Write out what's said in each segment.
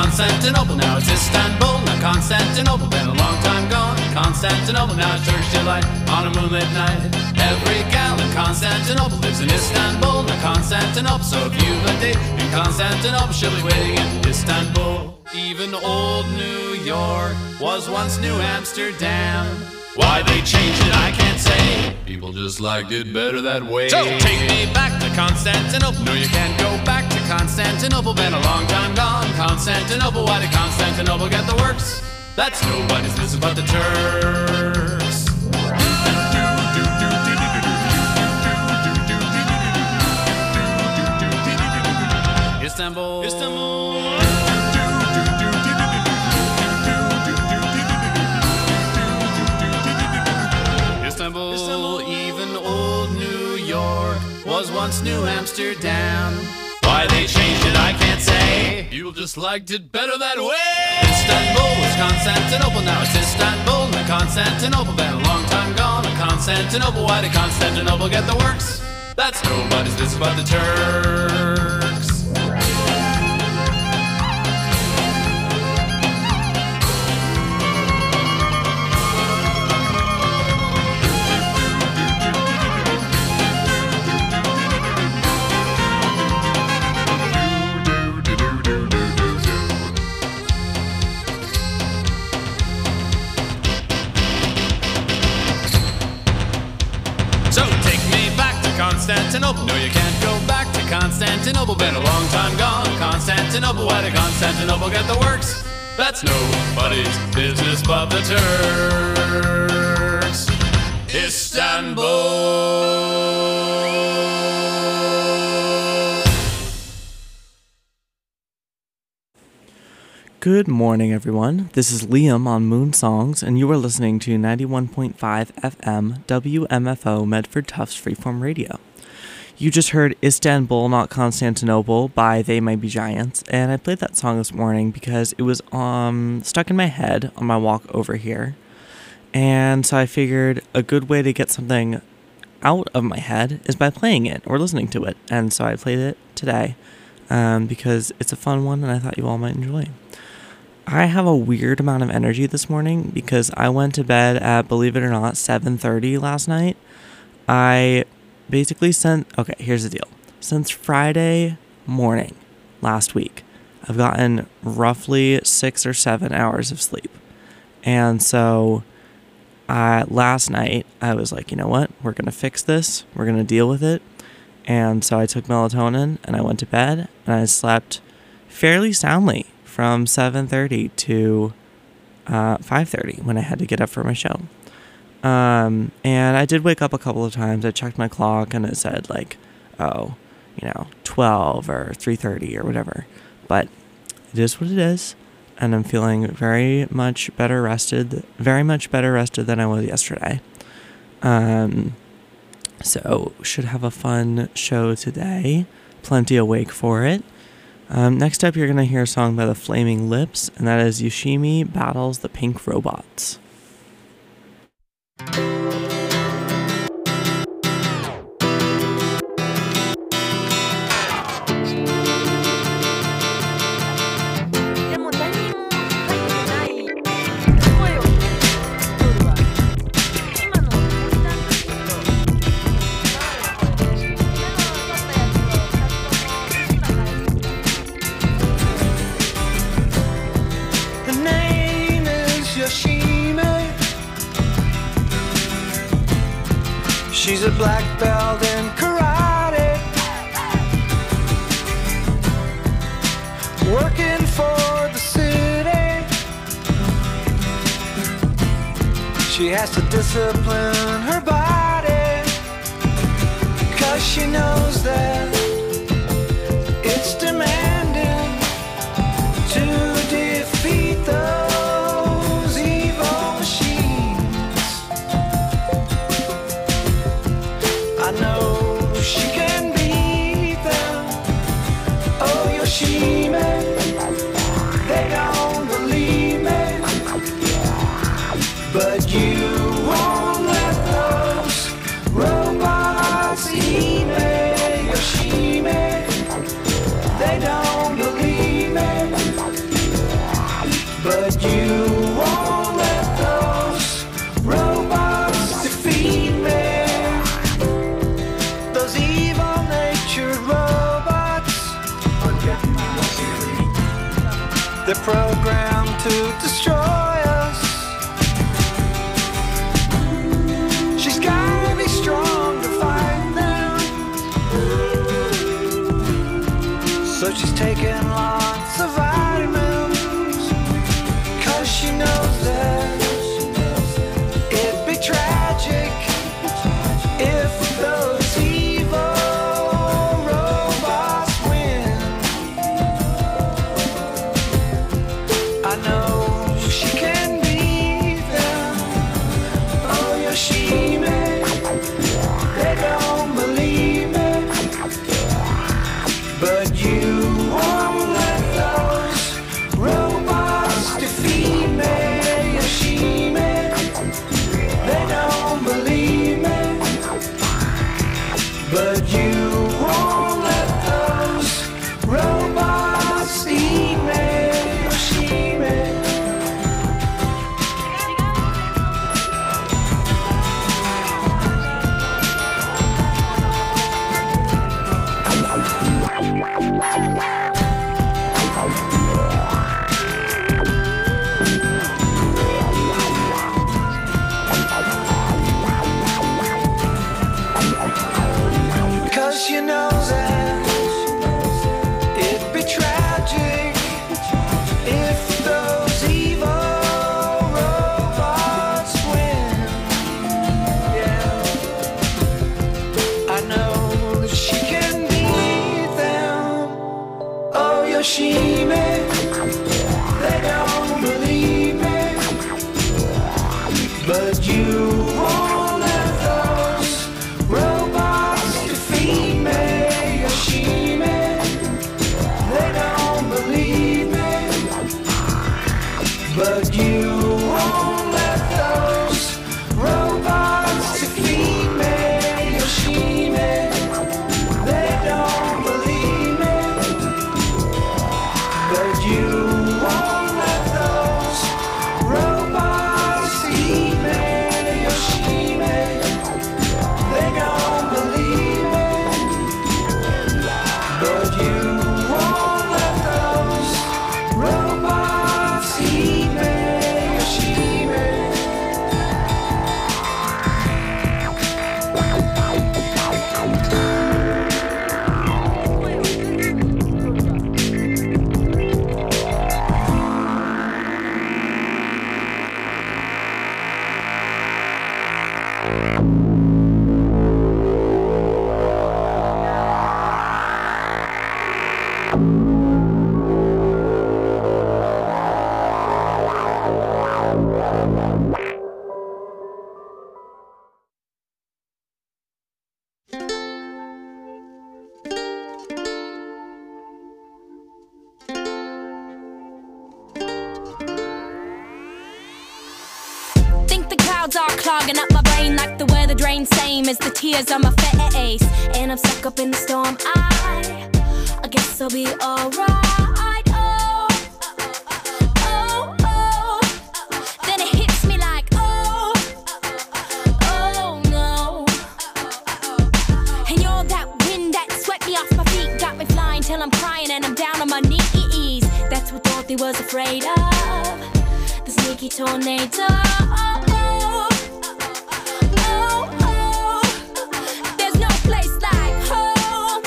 Constantinople, now it's Istanbul. Now Constantinople, been a long time gone. Constantinople, now it's Turkish delight on a moonlit night. Every gal in Constantinople lives in Istanbul. Now Constantinople, so if you've a date in Constantinople, she'll be waiting in Istanbul. Even old New York was once New Amsterdam. Why they changed it, I can't say. People just liked it better that way. So take me back to Constantinople. No, you can't go back to Constantinople. Been a long time gone. Constantinople, why did Constantinople get the works? That's nobody's business but the Turks. Istanbul, Istanbul. Istanbul, even old New York was once New Amsterdam. Why they changed it, I can't say. People just liked it better that way. Istanbul was Constantinople, now it's Istanbul. Now Constantinople, been a long time gone. Now Constantinople, why did Constantinople get the works? That's nobody's business but the Turks. Constantinople, no, you can't go back to Constantinople. Been a long time gone. Constantinople, why did Constantinople get the works? That's nobody's business but the Turks. Istanbul. Good morning, everyone. This is Liam on Moon Songs, and you are listening to 91.5 FM WMFO Medford Tufts Freeform Radio. You just heard Istanbul, Not Constantinople by They Might Be Giants, and I played that song this morning because it was stuck in my head on my walk over here. And so I figured a good way to get something out of my head is by playing it or listening to it. And so I played it today because it's a fun one and I thought you all might enjoy. I have a weird amount of energy this morning because I went to bed at, believe it or not, 7:30 last night. I basically okay, here's the deal. Since Friday morning last week, I've gotten roughly 6 or 7 hours of sleep. And so last night, I was like, you know what? We're going to fix this. We're going to deal with it. And so I took melatonin and I went to bed and I slept fairly soundly from 7:30 to 5:30 when I had to get up for my show. And I did wake up a couple of times. I checked my clock and it said 12 or 3:30 or whatever. But it is what it is. And I'm feeling very much better rested than I was yesterday. So should have a fun show today. Plenty awake for it. Next up, you're going to hear a song by the Flaming Lips, and that is Yoshimi Battles the Pink Robots. She's a black belt in karate, working for the city. She has to discipline her body, 'cause she knows that it's demanding to defeat those evil machines. I know she can beat them. Oh, Yoshimi, they don't believe me, but you won't let those robots eat me. Yoshimi, they don't believe me, They're programmed to destroy us. She's gotta be strong to fight them. So she's taking lots of vitamins, 'cause she knows that it'd be tragic if those evil robots win. I know she can beat them. Oh, Yoshime, they don't believe me, but you won't let those robots defeat me. Yoshime, they don't believe me, but you won't let those robots eat me. Yoshime. Cause you know that it'd be tragic if those evil robots win. Yeah, I know that she can beat them. Oh, Yoshime, they don't believe me, but you won't let those robots defeat me. Yoshime, they don't believe me, but you won't let those robots defeat me. Yoshime, they don't believe me, but you won't let those robots eat me. Yoshime, they don't believe me, but you won't let those robots eat me. Yoshime. Think the clouds are clogging up my brain like the weather drain, same as the tears on my face. And I'm stuck up in the storm. I guess I'll be alright. Oh, oh, oh. Then it hits me like, oh, oh no. And you're that wind that swept me off my feet, got me flying till I'm crying and I'm down on my knees. That's what Dorothy was afraid of, the sneaky tornado. There's no place like home.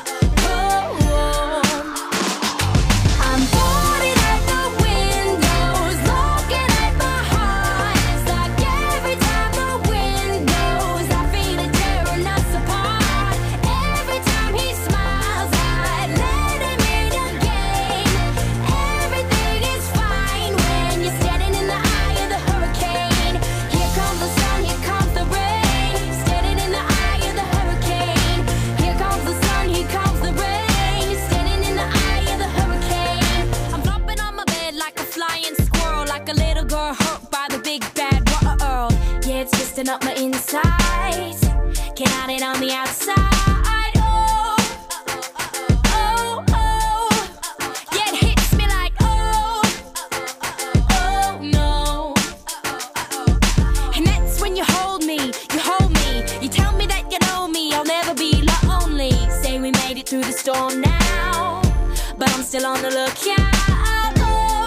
I'm boarding at the windows, looking at my heart. It's like every time the wind blows, I feel it tearing us apart. Every time he smiles, I let him in again. Everything is fine when you're standing in the eye of the hurricane. Here comes the sun, here comes the rain. Standing in the eye of the hurricane. Here comes the sun, here comes the rain. Standing in the eye of the hurricane. I'm flopping on my bed like a flying squirrel, like a little girl hurt by the big bad world. Yeah, it's twisting up my insides. Can't hide it on the outside. Oh, oh, oh. Yeah, it hits me like, oh, oh no. And that's when you hold me, you tell me that you know me, I'll never be lonely. Say we made it through the storm now, but I'm still on the lookout. Oh,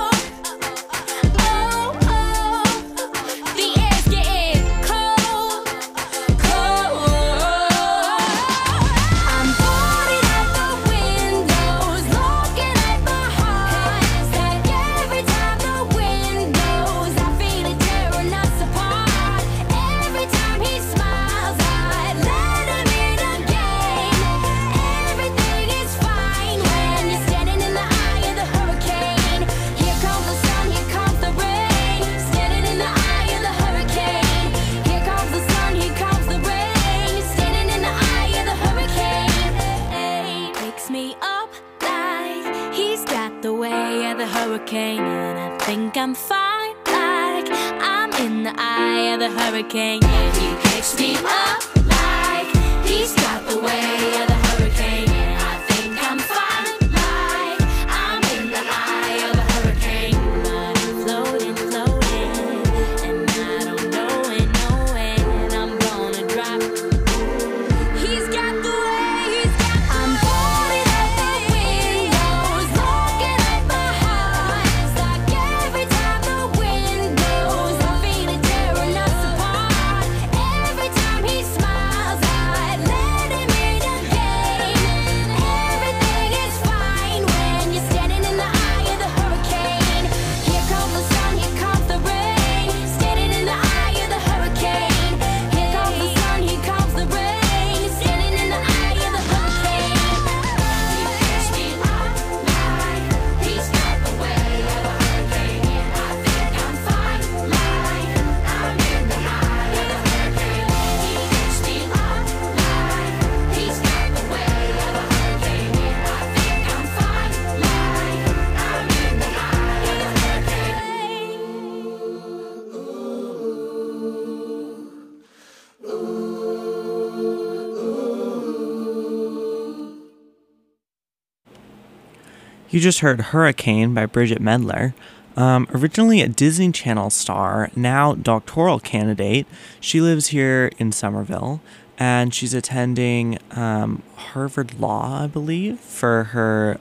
got the way of the hurricane, and I think I'm fine, like I'm in the eye of the hurricane. And he picks me up like he's got the way of the hurricane, and I think I'm fine, like I'm in the eye of the hurricane. But I'm floating, floating, and I don't know when I'm gonna drop. He's got the way, I'm boarding at the windows, looking at my heart. It's like every time the wind blows, I feel it tearing us apart. Every time he smiles, I let him in again. Everything is fine when you're standing in the eye of the hurricane. Here comes the sun, here comes the rain. Standing in the eye of the hurricane. Here comes the sun, here comes the rain. Standing in the eye of the hurricane. He picks me up like he's got the way of a hurricane, and I think I'm fine, like I'm in the eye of the hurricane. He picks me up like he's got the way of a hurricane, and I think I'm fine, like I'm in the eye of the You just heard Hurricane by Bridget Mendler. Originally a Disney Channel star, now doctoral candidate. She lives here in Somerville, and she's attending Harvard Law, I believe, for her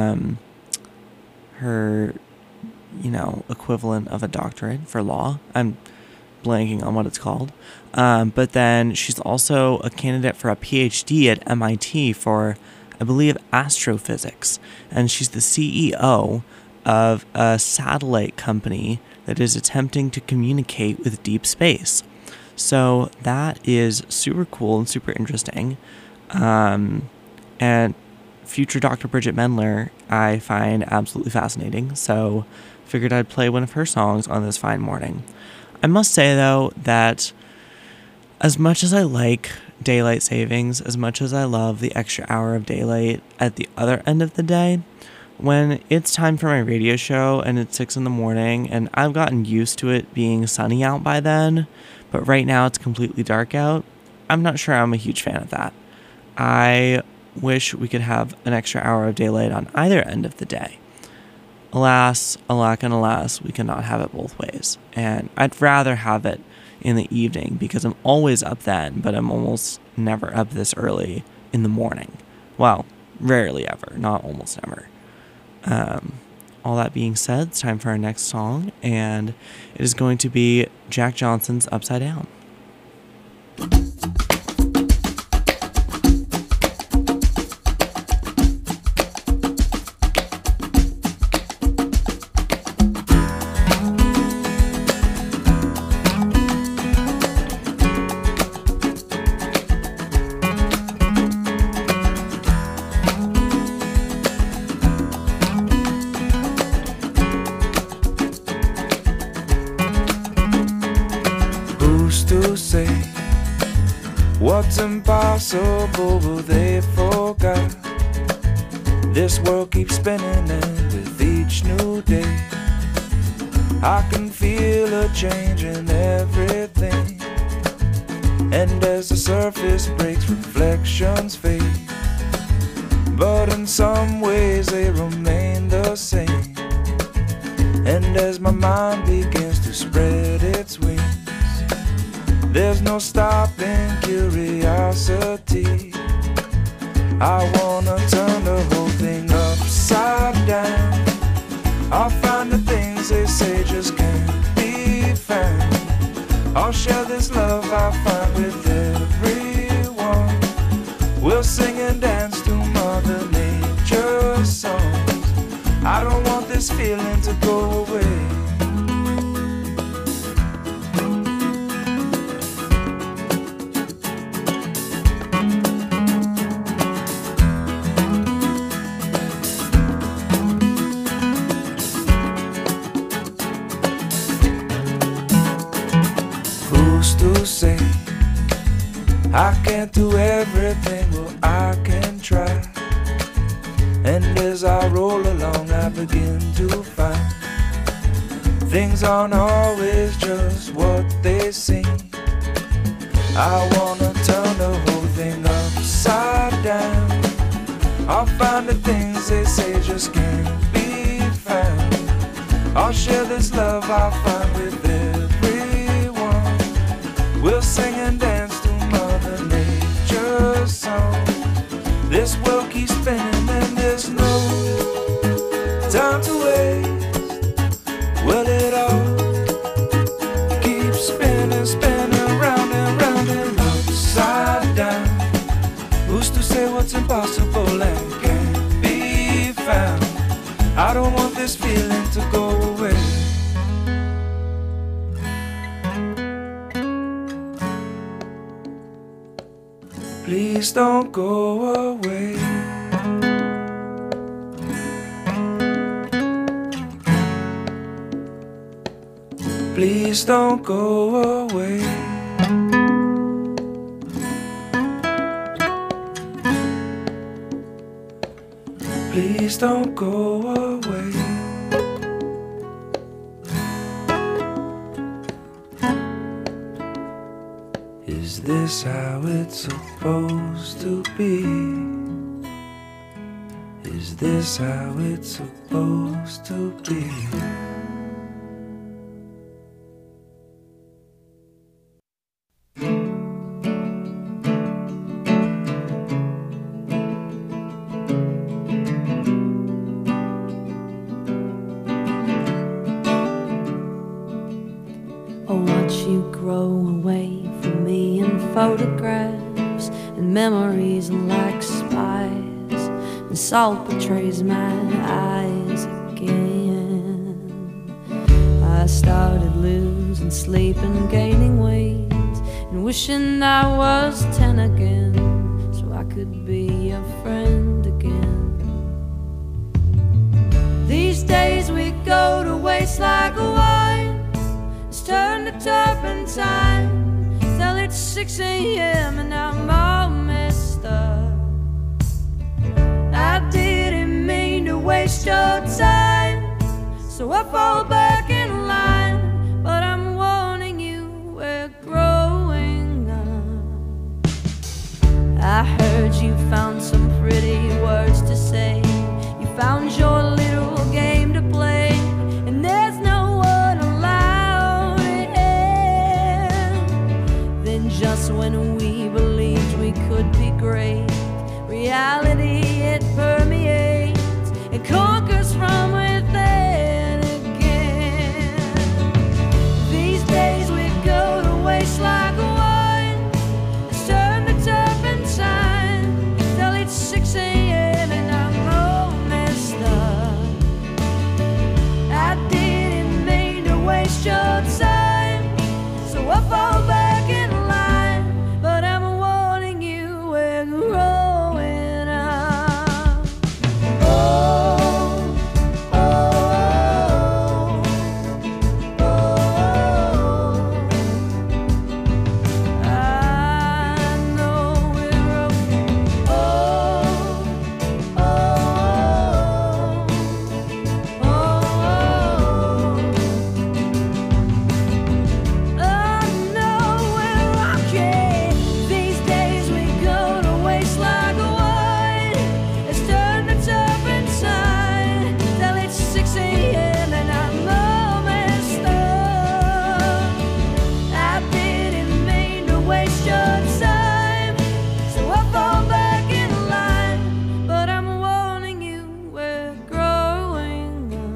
equivalent of a doctorate for law. I'm blanking on what it's called. But then she's also a candidate for a PhD at MIT for, I believe, astrophysics. And she's the CEO of a satellite company that is attempting to communicate with deep space. So that is super cool and super interesting. And future Dr. Bridget Mendler, I find absolutely fascinating. So figured I'd play one of her songs on this fine morning. I must say, though, that as much as I like daylight savings, as much as I love the extra hour of daylight at the other end of the day, when it's time for my radio show and it's 6 a.m. and I've gotten used to it being sunny out by then, but right now it's completely dark out, I'm not sure I'm a huge fan of that. I wish we could have an extra hour of daylight on either end of the day. Alas, alack and alas, we cannot have it both ways. And I'd rather have it in the evening because I'm always up then, but I'm almost never up this early in the morning. Well, rarely ever, not almost never. All that being said, it's time for our next song, and it is going to be Jack Johnson's Upside Down. What's impossible, but they forgot. This world keeps spinning, and with each new day I can feel a change in everything. And as the surface breaks, reflections fade, but in some ways they remain the same. And as my mind begins to spread its wings, there's no stopping curiosity. I wanna turn the whole thing upside down. I'll find the things they say just can't be found. I'll share this love I find with everyone. We'll sing and dance to Mother Nature's songs. I don't want this feeling to go away. To say I can't do everything, well I can try. And as I roll along, I begin to find things aren't always just what they seem. I wanna turn the whole thing upside down. I'll find the things they say just can't be found. I'll share this love I find with everyone. We'll sing and dance to Mother Nature's song. This world keeps spinning and there's no time to waste. Well, it all keeps spinning, spinning round and round and upside down. Who's to say what's impossible and can't be found? I don't want this feeling to go away. Please don't go away. Please don't go away. Please don't go away. Is this how it's supposed to be? Is this how it's supposed to be? Photographs and memories like spies, and salt betrays my eyes again. I started losing sleep and gaining weight, and wishing I was 10 again, so I could be a friend again. These days we go to waste like wine. It's turned to turpentine. Till it's 6 a.m. and I'm all messed up. I didn't mean to waste your time, so I fall back in line. But I'm warning you, we're growing up. I heard you found some pretty words to say. You found your little game to play, and there's no one allowed to end. Then just when we believed we could be great, reality, it permeates and conquers from within again. These days we go to waste like wine. It's turned to turpentine till it's 6 a.m. and I'm all messed up. I didn't mean to waste your time, so I fall back in line. But I'm warning you, we're growing up. Oh, oh, oh, oh. I know we're okay. Oh, oh, oh, oh. I know we're okay. These days we go to waste like wine. It's turned to turpentine till it's 6 a.m. and I'm all messed up. I didn't mean to waste your time, so I fall back in line. But I'm warning you, we're growing up.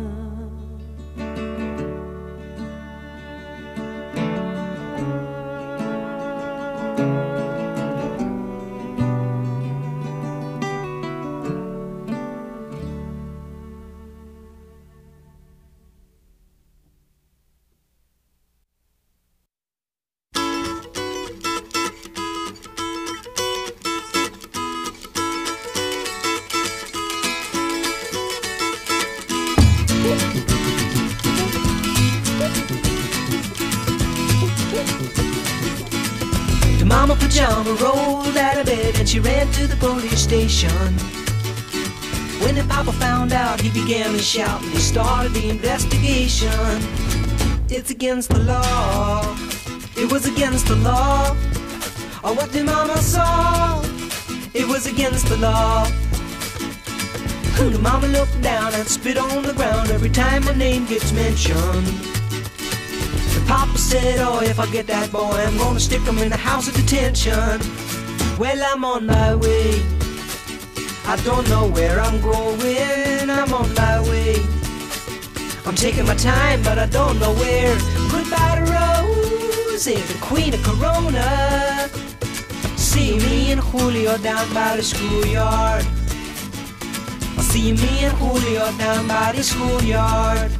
The mama pajama rolled out of bed and she ran to the police station. When the papa found out, he began to shout and he started the investigation. It's against the law. It was against the law. Or what the mama saw. It was against the law. The mama looked down and spit on the ground every time my name gets mentioned. The papa said, oh, if I get that boy, I'm gonna stick him in the house of detention. Well, I'm on my way. I don't know where I'm going. I'm on my way. I'm taking my time, but I don't know where. Goodbye to Rose, the queen of Corona. See me and Julio down by the schoolyard. See me and Julio down by the schoolyard.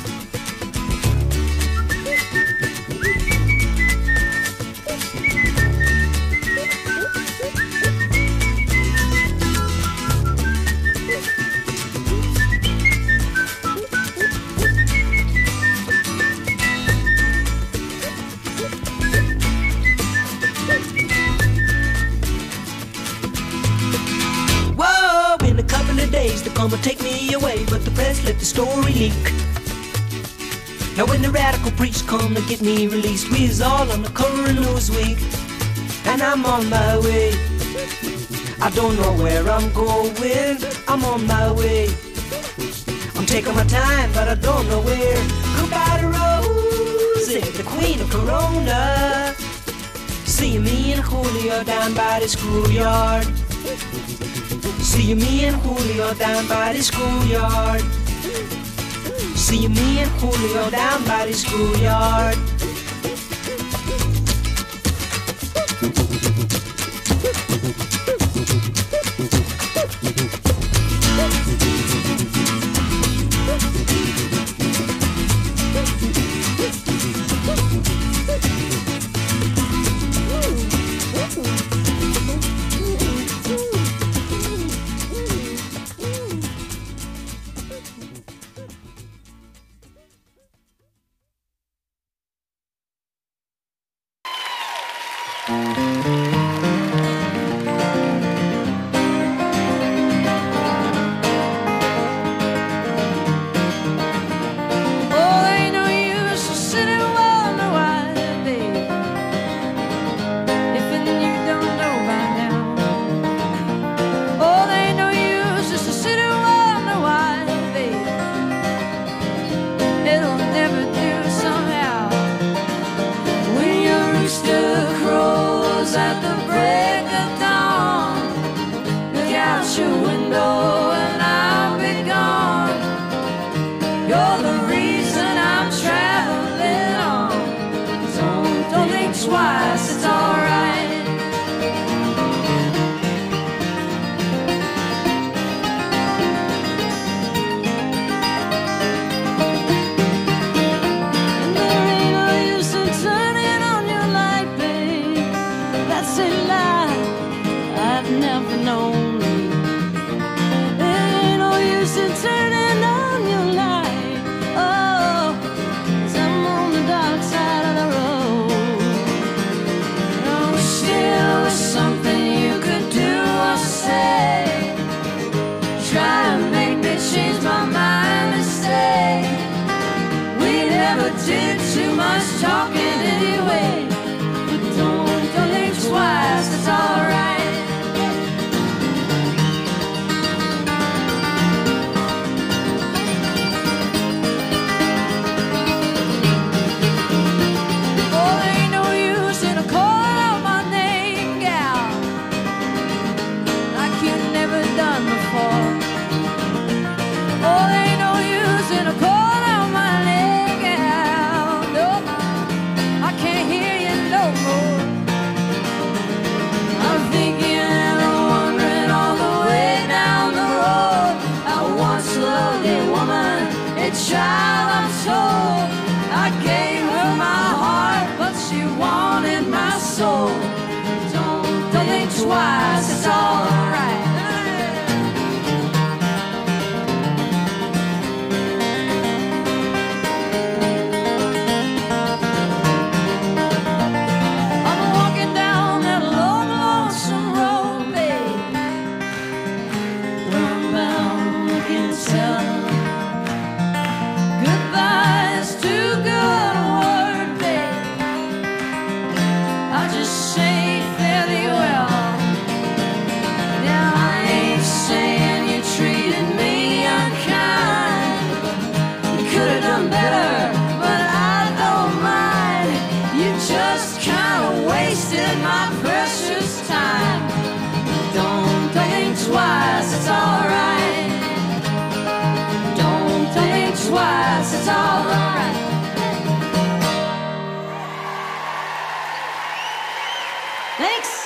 They're gonna take me away, but the press let the story leak. Now when the radical priests come to get me released, we is all on the cover of Newsweek. And I'm on my way. I don't know where I'm going. I'm on my way. I'm taking my time, but I don't know where. Goodbye to Rosie, the queen of Corona. See me and Julio down by the schoolyard. See me and Julio down by the schoolyard. See me and Julio down by the schoolyard. twice, it's alright. Thanks.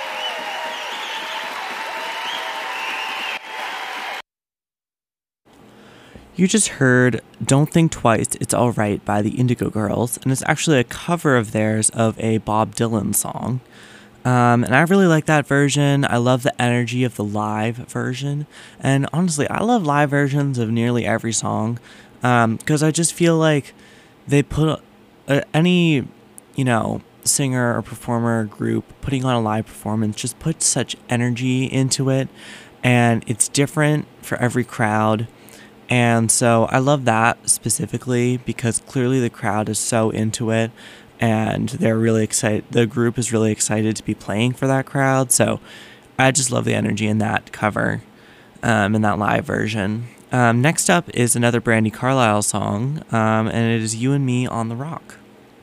You just heard Don't Think Twice, It's Alright by the Indigo Girls, and it's actually a cover of theirs of a Bob Dylan song. And I really like that version. I love the energy of the live version. And honestly, I love live versions of nearly every song because I just feel like they put any, singer or performer or group putting on a live performance just puts such energy into it. And it's different for every crowd. And so I love that specifically because clearly the crowd is so into it and they're really excited. The group is really excited to be playing for that crowd. So I just love the energy in that cover, in that live version. Next up is another Brandi Carlile song, and it is You and Me on the Rock.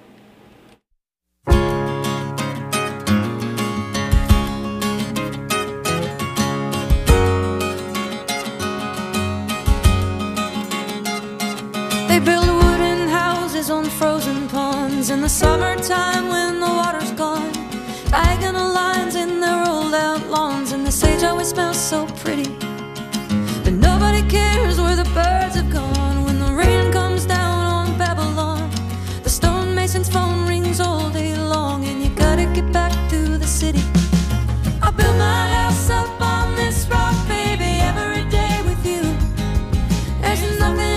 They build wooden houses on frozen ponds in the summertime when the water's gone. Diagonal lines in their rolled out lawns, and the sage always smells so pretty. But nobody cares where the birds have gone when the rain comes down on Babylon. The stonemason's phone rings all day long, and you gotta get back to the city. I built my house up on this rock, baby, every day with you. There's nothing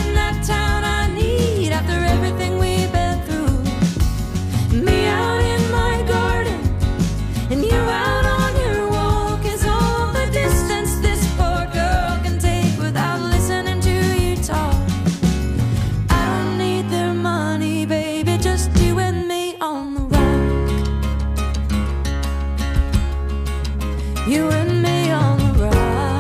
after everything we've been through. Me out in my garden and you out on your walk is all the distance this poor girl can take without listening to you talk. I don't need their money, baby, just you and me on the rock. You and me on the rock.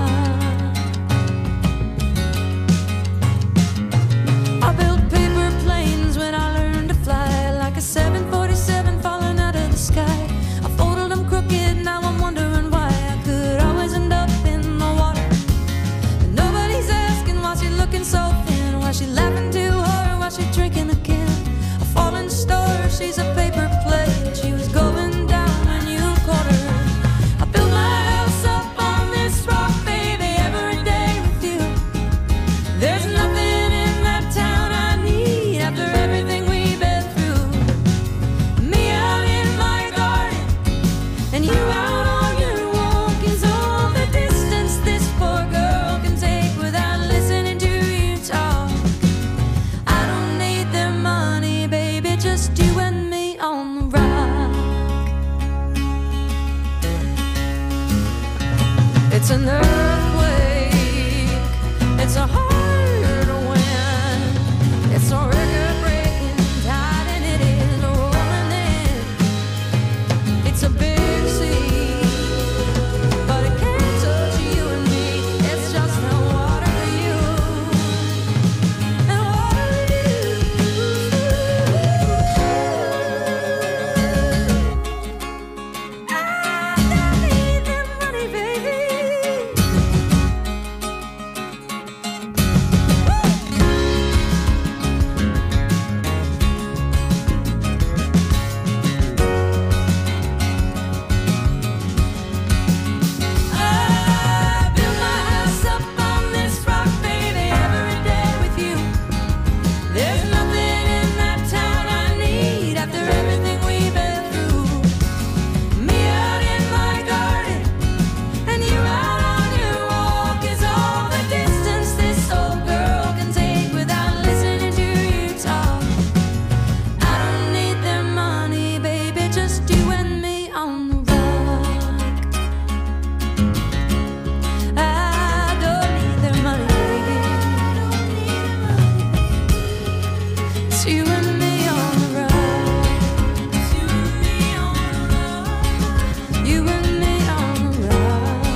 I built paper planes when I learned to fly, like a 747 falling out of the sky. I folded them crooked, now I'm wondering why I could always end up in the water. But nobody's asking why she's looking so thin, why she laughing too hard, why she drinking again. A falling star, she's a paper plate. She was going down and you caught her. I built my house up on this rock, baby, every day with you. There's nothing in that town I need after everything we've been through. Me out in my garden and you out on your walk is all the distance this poor girl can take without listening to you talk. I don't need their money, baby, just you and me on the rock. It's an earthquake, it's a hard wind, it's a record-breaking tide and it is rolling in. It's a big sea, but it can't touch you and me. It's just no water to you and water to you. I don't need their money, baby. I built my house up on this rock, baby, every day with you. There's nothing in that town I need after everything we've been through. Me out in my garden and you out on your walk is all the distance this old girl can take without listening to you talk. I don't need their money, baby, just you and me on the rock. I don't need their money, baby. It's you and me on the rock. You and me on the rock.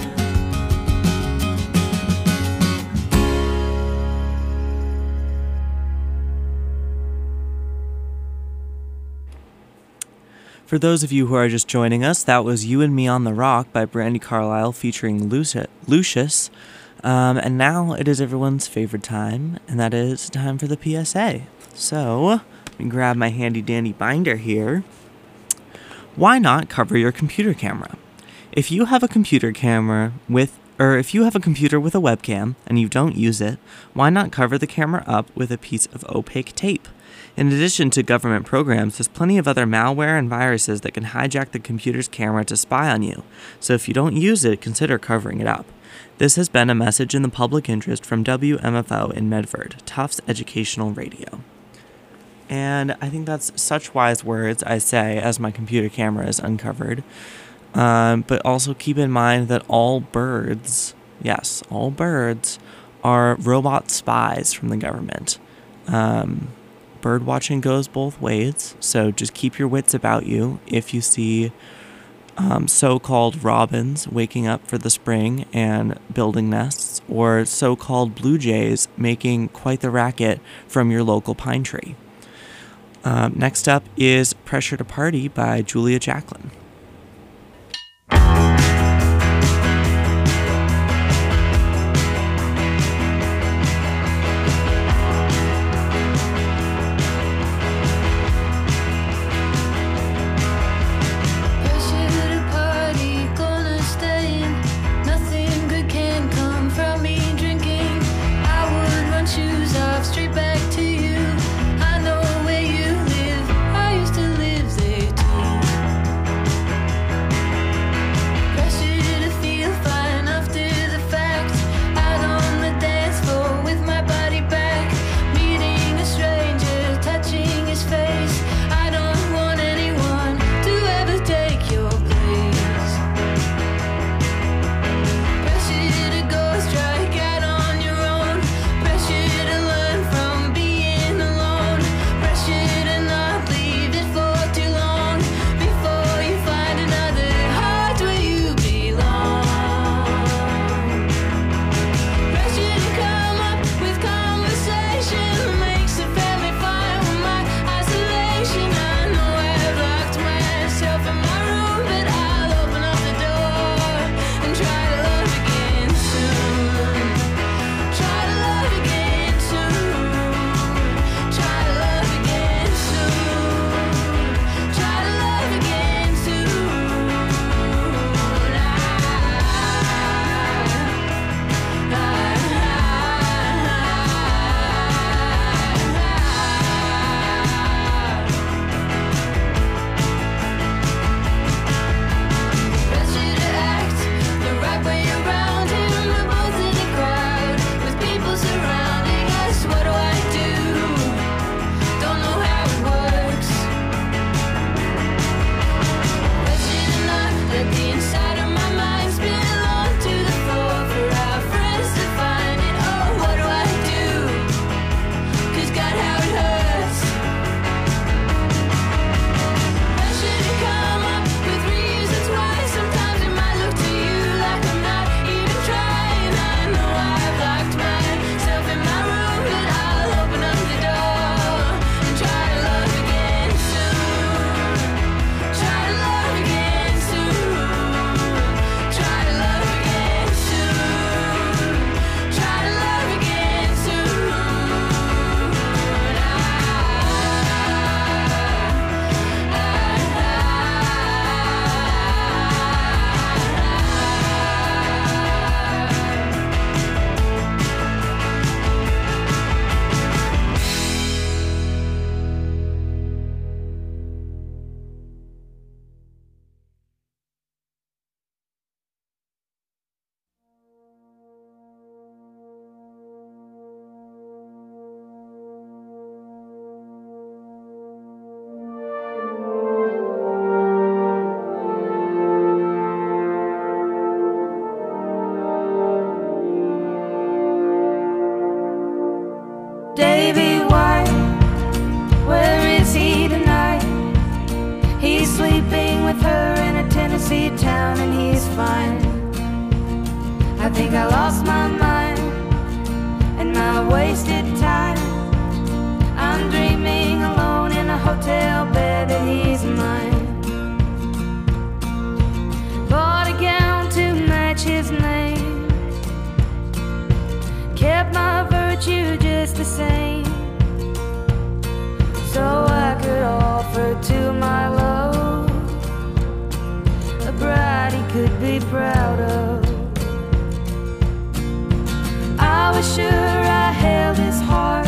For those of you who are just joining us, that was You and Me on the Rock by Brandi Carlile featuring Lucius. And now it is everyone's favorite time, and that is time for the PSA. So, let me grab my handy dandy binder here. Why not cover your computer camera? If you have a computer camera if you have a computer with a webcam and you don't use it, why not cover the camera up with a piece of opaque tape? In addition to government programs, there's plenty of other malware and viruses that can hijack the computer's camera to spy on you. So if you don't use it, consider covering it up. This has been a message in the public interest from WMFO in Medford, Tufts Educational Radio. And I think that's such wise words, I say, as my computer camera is uncovered. But also keep in mind that all birds, yes, all birds are robot spies from the government. Bird watching goes both ways, so just keep your wits about you if you see so-called robins waking up for the spring and building nests, or so-called blue jays making quite the racket from your local pine tree. Next up is Pressure to Party by Julia Jacklin. I think I lost my mind and my wasted time. I'm dreaming alone in a hotel bed that he's mine. Bought a gown to match his name, but you're just the same. So I could offer to my love a bride he could be proud of. I was sure I held his heart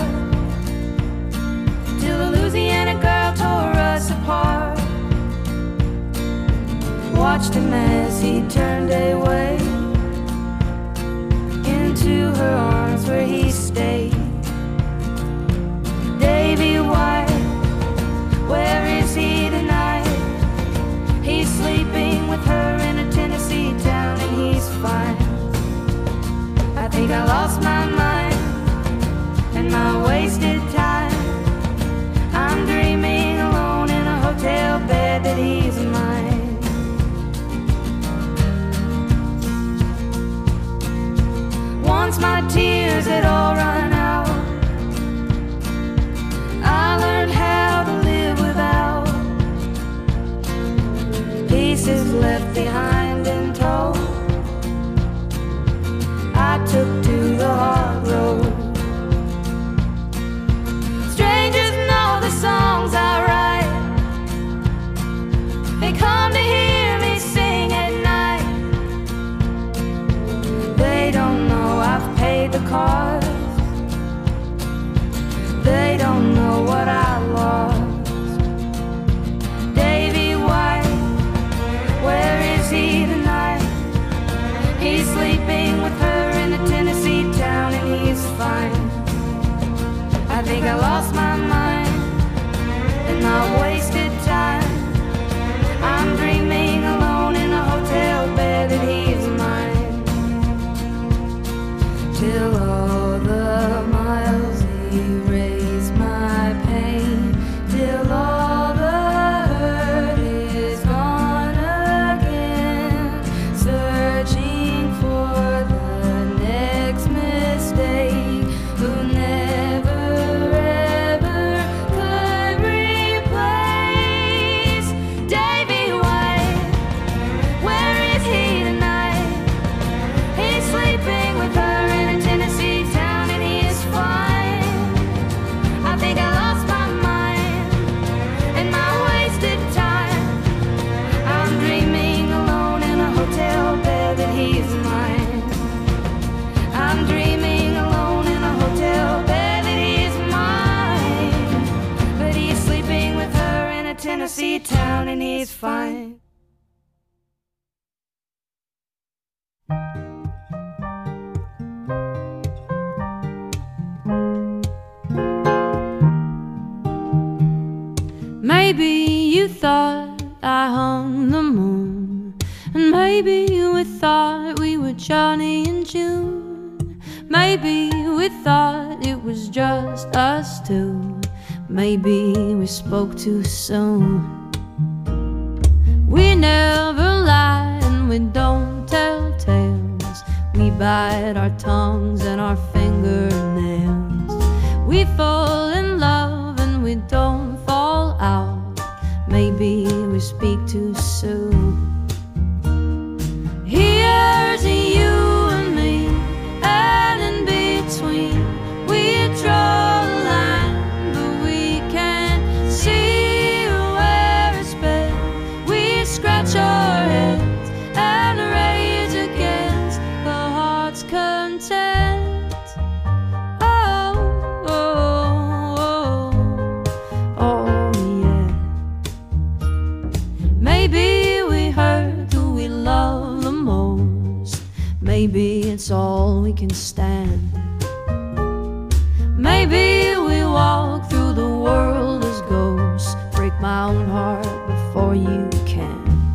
till the Louisiana girl tore us apart. Watched him as he turned away into her arms where he stayed. Davy White, where is he tonight? He's sleeping with her in a Tennessee town and he's fine. I think I lost my mind and my wasted time. I'm dreaming alone in a hotel bed that he's mine. Once my tears had all run out, I learned how to live without pieces left behind in tow. I took to the hard road. Strangers know the songs I write. They come to hear me sing at night. They don't know I've paid the cost. They don't know what I lost. Davy White, where is he tonight? He's sleeping with her in a Tennessee town and he's fine. I think I lost my mind and my wasted time. I'm dreaming alone in a hotel bed that he's mine. Till all the miles erase my pain. Till all the hurt is gone again. Searching for the next mistake. Who never ever could replace Davy White. Where is he tonight? He's sleeping with her in a Tennessee town and he is fine. I think I lost my mind and my wasted time. I'm dreaming alone in a hotel bed that he's mine. I'm dreaming alone in a hotel bed that he's mine. But he's sleeping with her in a Tennessee town and he's fine. Maybe you thought I hung the moon, and maybe we thought we were Johnny and June. Maybe we thought it was just us two. Maybe we spoke too soon. We never lie and we don't tell tales. We bite our tongues and our fingernails. We fall in love and we don't fall out. Maybe we speak too soon. Here's you and me, and in between we draw a line, but we can't see where it's been. We scratch our heads and rage against the heart's content. Oh, oh, oh, oh, yeah. Maybe we hurt who we love the most. Maybe it's all we can stand. Maybe we walk through the world as ghosts. Break my own heart before you can.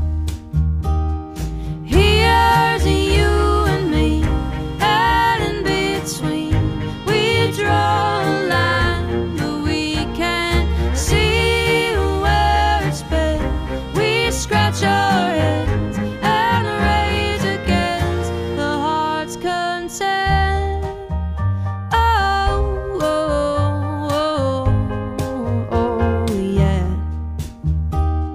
Here's you and me, and in between we draw a line, but we can't see where it's been. We scratch our heads and rage against the heart's consent. Oh, oh, oh, oh, yeah.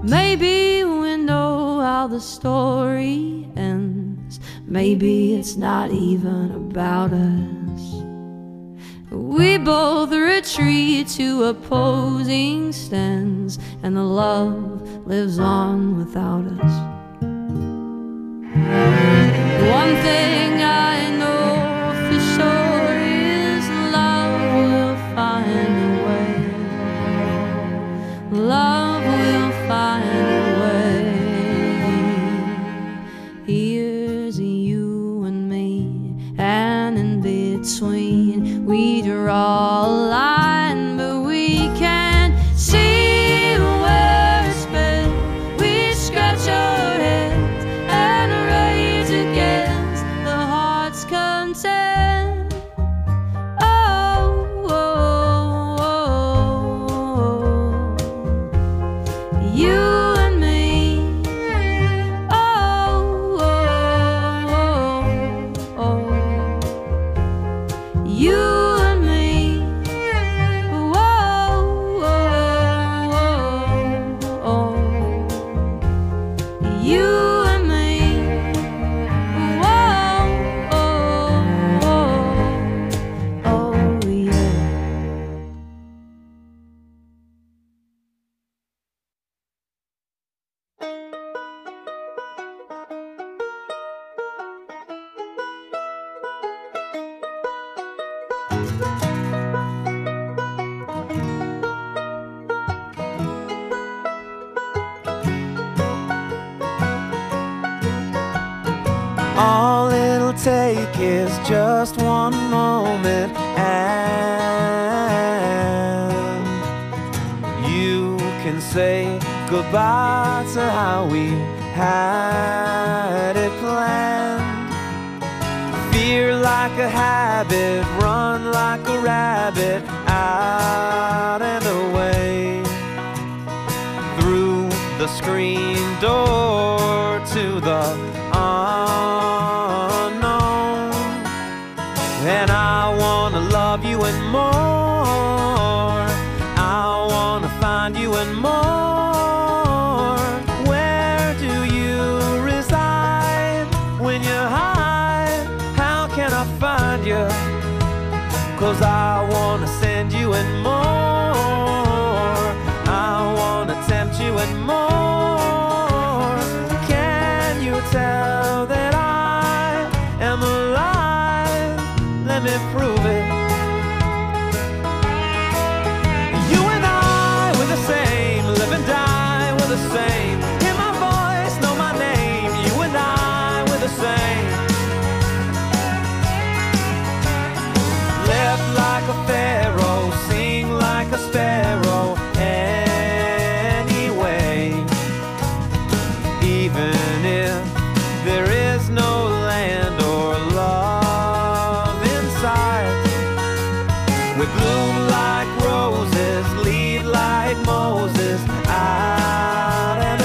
Maybe we know how the story ends. Maybe it's not even about us. We both retreat to opposing stands, and the love lives on without us. One thing I know for sure is love will find a way. Love will find a way. Here's you and me, and in between we draw a line, but we can't see where it's been. We scratch our heads and rage against the heart's content. Oh, oh, oh, oh. You and me. Oh, oh, oh, oh. You and me. Oh, oh, oh, oh. You and me. Oh, oh, oh, oh, yeah. All it'll take is just one moment, and you can say goodbye to how we had it planned. Fear like a habit, run like a rabbit, out and away, through the screen door to the unknown. And I wanna love you and more, I wanna find you and more. Where do you reside when you're high? How can I find you? 'Cause I wanna send you and more, I wanna tempt you and more. Can you tell that I am alive? Let me prove it. You and I, we're the same, live and die, we're the same. Hear my voice, know my name. You and I, we're the same. Live like a pharaoh, sing like a sparrow. Anyway, even if there is no land or love inside, we bloom like roses, lead like Moses, out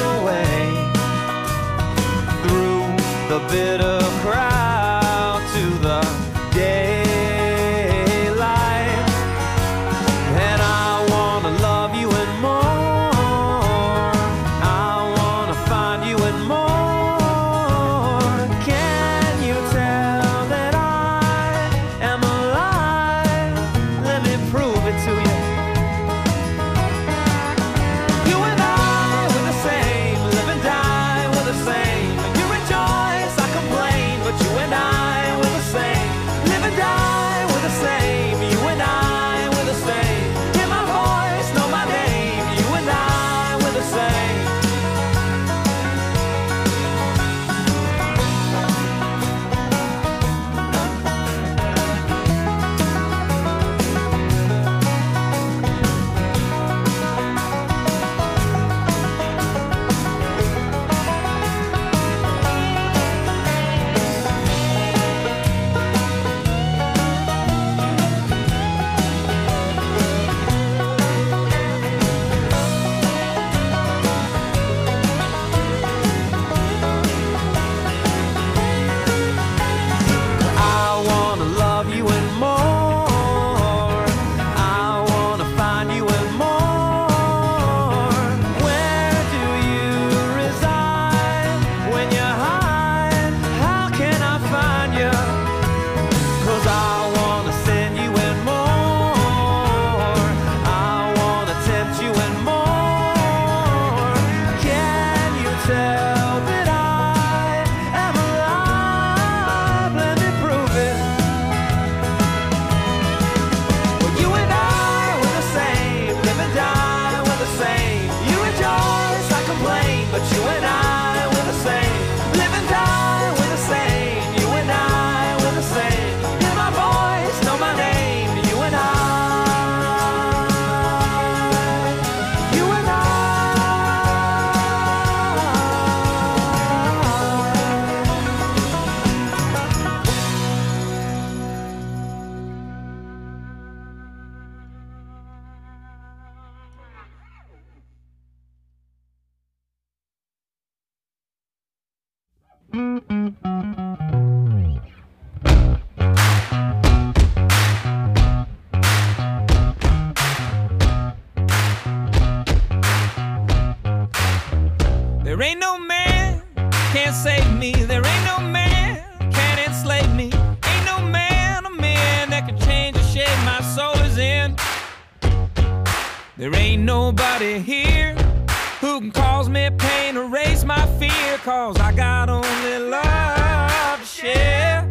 There ain't no man can't save me. There ain't no man can enslave me. Ain't no man, a man that can change the shape my soul is in. There ain't nobody here who can cause me pain, erase my fear, 'cause I got only love to share.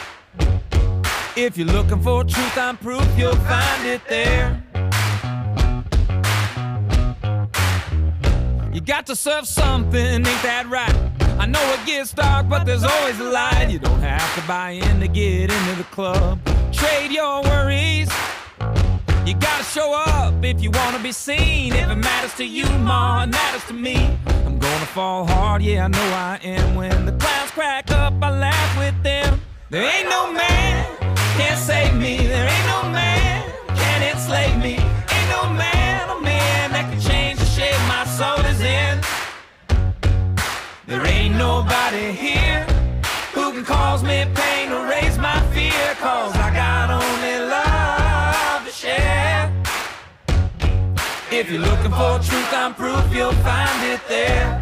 If you're looking for truth and proof, you'll find it there. You got to serve something, ain't that right? I know it gets dark, but there's always a light. You don't have to buy in to get into the club. Trade your worries. You gotta show up if you wanna be seen. If it matters to you, ma, it matters to me. I'm gonna fall hard, yeah, I know I am. When the clouds crack up, I laugh with them. There ain't no man can't save me. There ain't no man can enslave me. Ain't no man, a man that can change the shape my soul is in. There ain't nobody here who can cause me pain, erase my fear, 'cause I got only love to share. If you're looking for truth and proof, you'll find it there.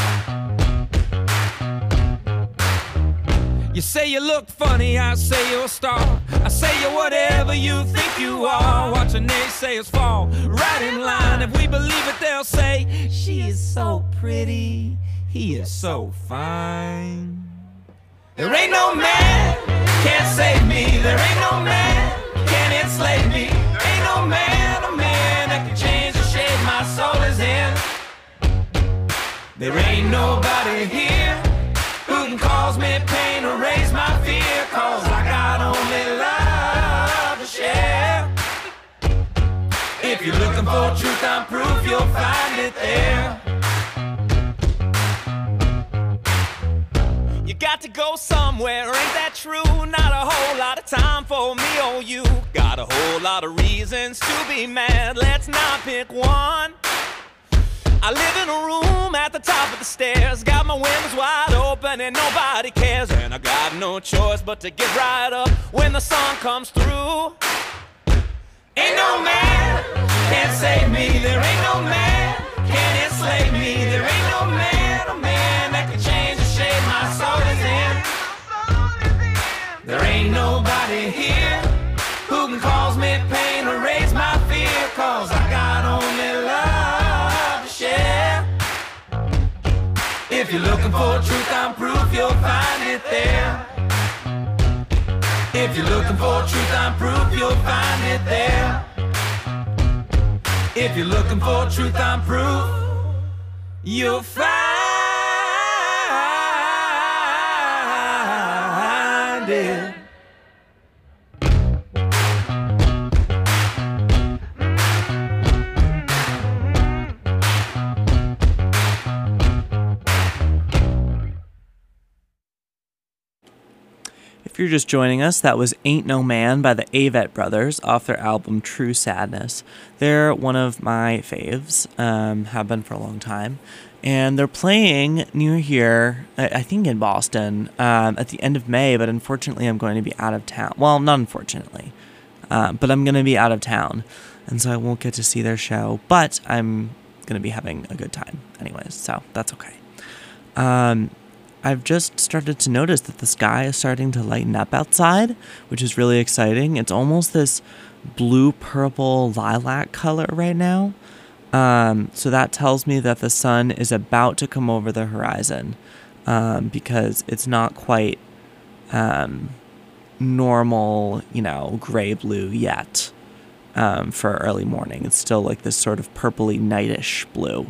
You say you look funny, I say you're a star. I say you're whatever you think you are. Watching naysayers fall right in line. If we believe it, they'll say, she is so pretty, he is so fine. There ain't no man can't save me. There ain't no man can enslave me. There ain't no man, a man that can change the shape my soul is in. There ain't nobody here who can cause me pain, erase my fear, 'cause I got only love to share. If you're looking for truth and proof, you'll find it there. You got to go somewhere, ain't that true? Not a whole lot of time for me or you. Got a whole lot of reasons to be mad, let's not pick one. I live in a room at the top of the stairs, got my windows wide open and nobody cares. And I got no choice but to get right up when the sun comes through. Ain't no man can save me. There ain't no man can enslave me. There ain't no man, a man that can change the shape my soul is in. There ain't nobody here who can cause me pain, erase my fear, 'cause I got only love to share. If you're looking for truth and proof, you'll find it there. If you're looking for truth and proof, you'll find it there. If you're looking for truth and proof, you'll find it. If you're just joining us, that was Ain't No Man by the Avett Brothers off their album True Sadness. They're one of my faves, have been for a long time. And they're playing near here, I think in Boston, at the end of May, but unfortunately I'm going to be out of town. Well, not unfortunately, but I'm going to be out of town. And so I won't get to see their show, but I'm going to be having a good time anyways, so that's okay. I've just started to notice that the sky is starting to lighten up outside, which is really exciting. It's almost this blue, purple, lilac color right now. So that tells me that the sun is about to come over the horizon, because it's not quite normal, gray-blue yet for early morning. It's still like this sort of purpley, nightish blue.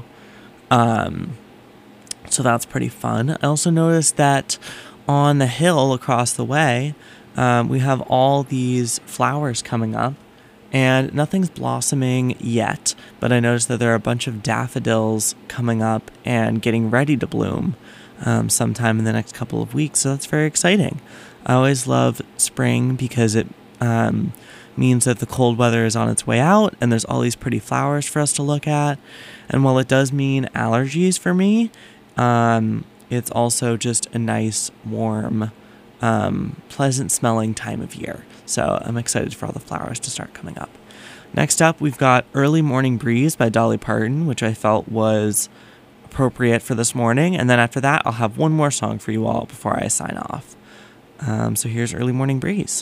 So that's pretty fun. I also noticed that on the hill across the way, we have all these flowers coming up, and nothing's blossoming yet, but I noticed that there are a bunch of daffodils coming up and getting ready to bloom sometime in the next couple of weeks, so that's very exciting. I always love spring because it means that the cold weather is on its way out, and there's all these pretty flowers for us to look at, and while it does mean allergies for me, it's also just a nice, warm, pleasant smelling time of year. So I'm excited for all the flowers to start coming up. Next up, we've got Early Morning Breeze by Dolly Parton, which I felt was a appropriate for this morning. And then after that, I'll have one more song for you all before I sign off. So here's Early Morning Breeze.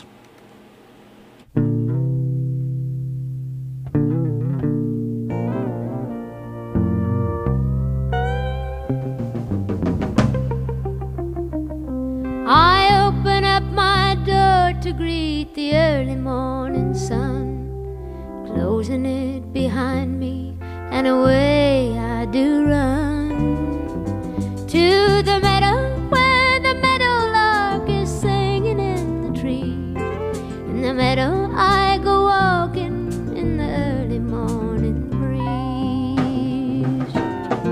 I open up my door to greet the early morning sun, closing it behind me, and away I do run to the meadow where the meadowlark is singing in the tree. In the meadow I go walking in the early morning breeze.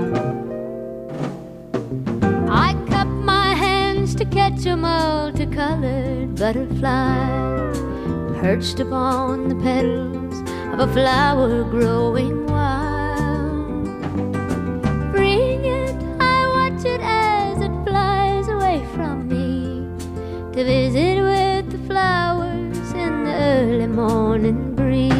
I cup my hands to catch a multicolored butterfly perched upon the petals of a flower growing wild. Freeing it, I watch it as it flies away from me to visit with the flowers in the early morning breeze.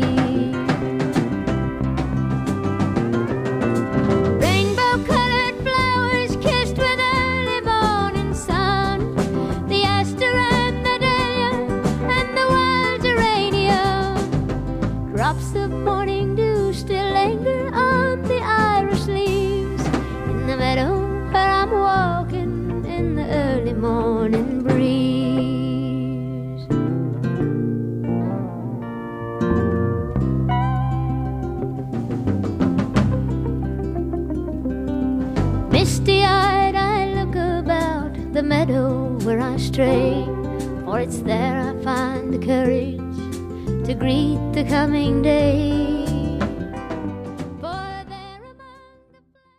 Rainbow-colored flowers kissed with early morning sun, the aster and the dahlia and the wild geranium. Drops of morning dew still linger on the iris leaves in the meadow where I'm walking in the early morning breeze. Misty-eyed I look about the meadow where I stray, for it's there I find the courage to greet the coming day. For there among the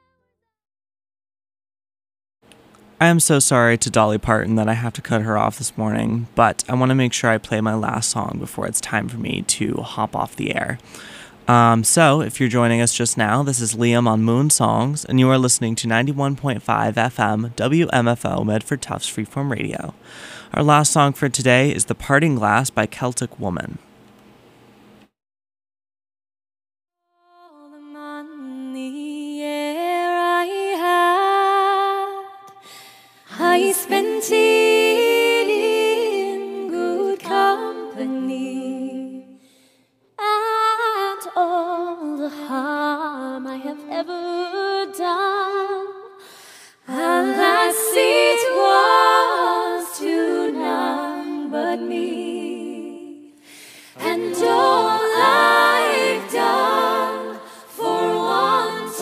I am so sorry to Dolly Parton that I have to cut her off this morning, but I want to make sure I play my last song before it's time for me to hop off the air. So, if you're joining us just now, this is Liam on Moon Songs, and you are listening to 91.5 FM WMFO Medford Tufts Freeform Radio. Our last song for today is The Parting Glass by Celtic Woman. all the money I had, I spent it in good company, and all the harm I have ever done, alas, it was to none but me. And all I've done for want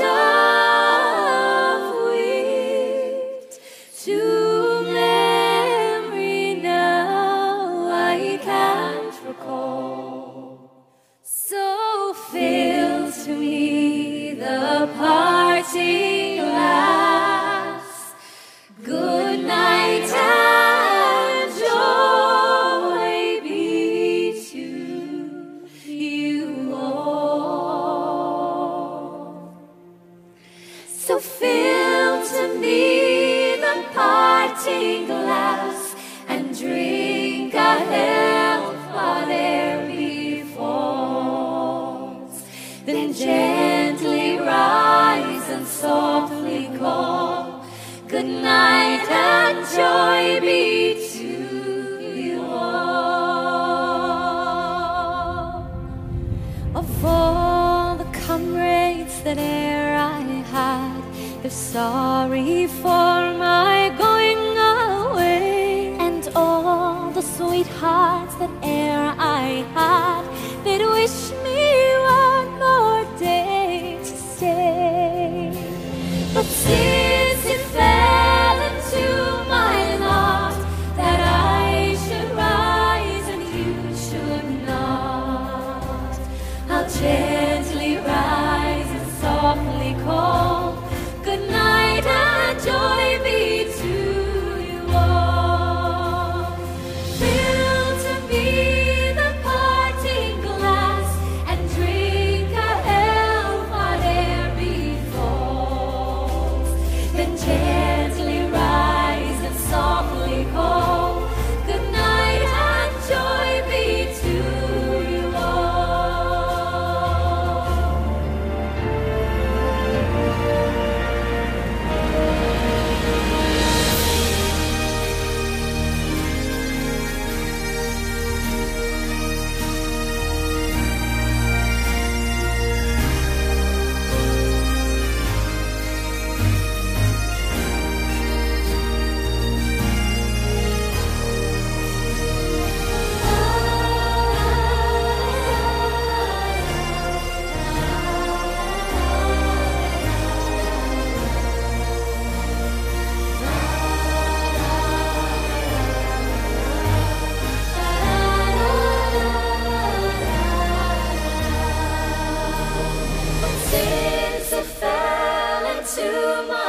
of wit to memory now I can't recall. So fill to me the parting glass. Good night and joy be to you all. So fill to me the parting glass and drink a health whate'er befalls. Then gently rise and softly call, good night and joy be to you all. Of all the comrades that e'er I had, if sorry for my going away, and all the sweethearts that e'er I had, they'd wish me one more day to stay. But since it fell into my lot that I should rise and you should not, I'll gently rise and softly call, good night and joy be to you all. Fill to me the parting glass and drink a health whate'er befalls. tomorrow.